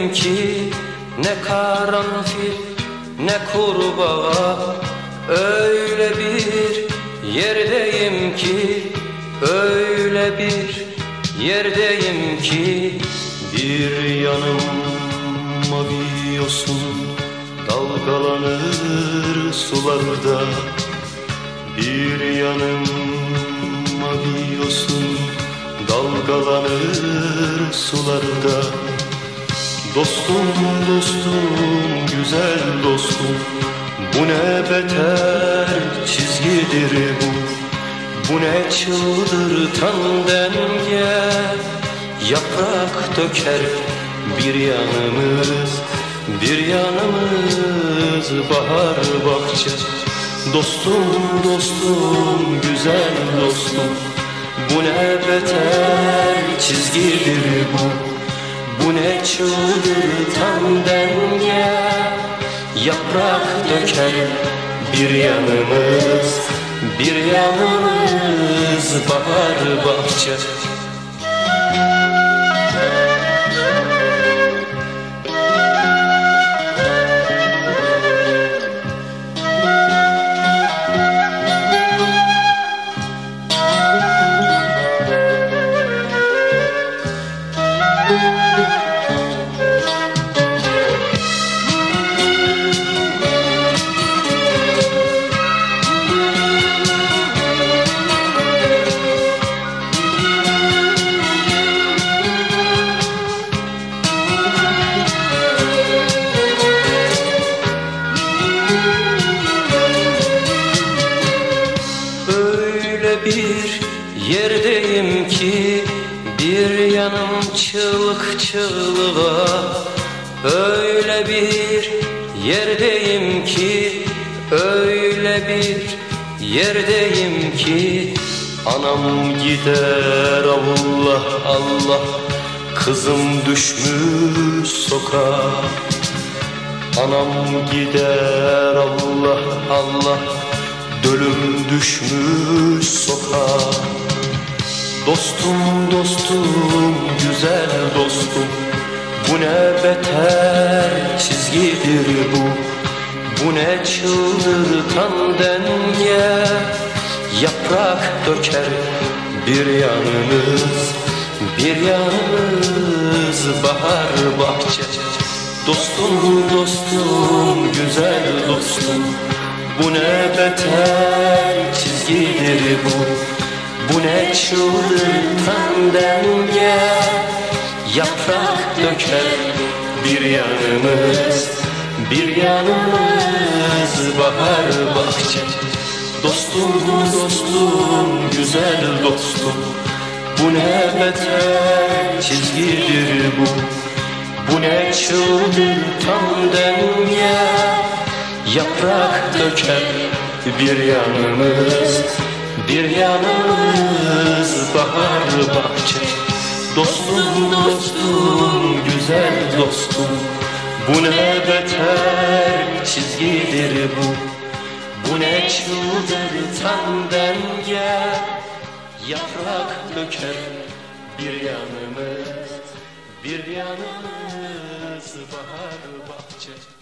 yerdeyim ki ne karanfil ne kurbağa, öyle bir yerdeyim ki, öyle bir yerdeyim ki, bir yanım mavi yosun dalgalanır sularda, bir yanım mavi yosun dalgalanır sularda. Dostum, dostum, güzel dostum, bu ne beter çizgidir bu, bu ne çıldırtan denge. Yaprak döker bir yanımız, bir yanımız bahar bahçe. Dostum, dostum, güzel dostum, bu ne beter çizgidir bu, bu ne çıldırtan denge. Yaprak döker bir yanımız, bir yanımız bahar bahçe. Bir yerdeyim ki bir yanım çığlık çığlığa, öyle bir yerdeyim ki, öyle bir yerdeyim ki, anam gider Allah Allah, kızım düşmüş sokağa. Anam gider Allah Allah, dölüm düşmüş sokağa. Dostum, dostum, güzel dostum, bu ne beter çizgidir bu, bu ne çıldırtan denge. Yaprak döker bir yanımız, bir yanımız bahar bahçe. Dostum, dostum, güzel dostum, bu ne beter çizgidir bu, bu ne çıldırtan denge. Yaprak döker bir yanımız, bir yanımız bahar bahçe. Dostum, dostum, güzel dostum, bu ne beter çizgidir bu, bu ne çıldırtan denge. Yaprak döker bir yanımız, bir yanımız bahar bahçe. Dostum, dostum, güzel dostum, bu ne beter çizgidir bu, bu ne çıldırtan denge. Yaprak döker bir yanımız, bir yanımız bahar bahçe.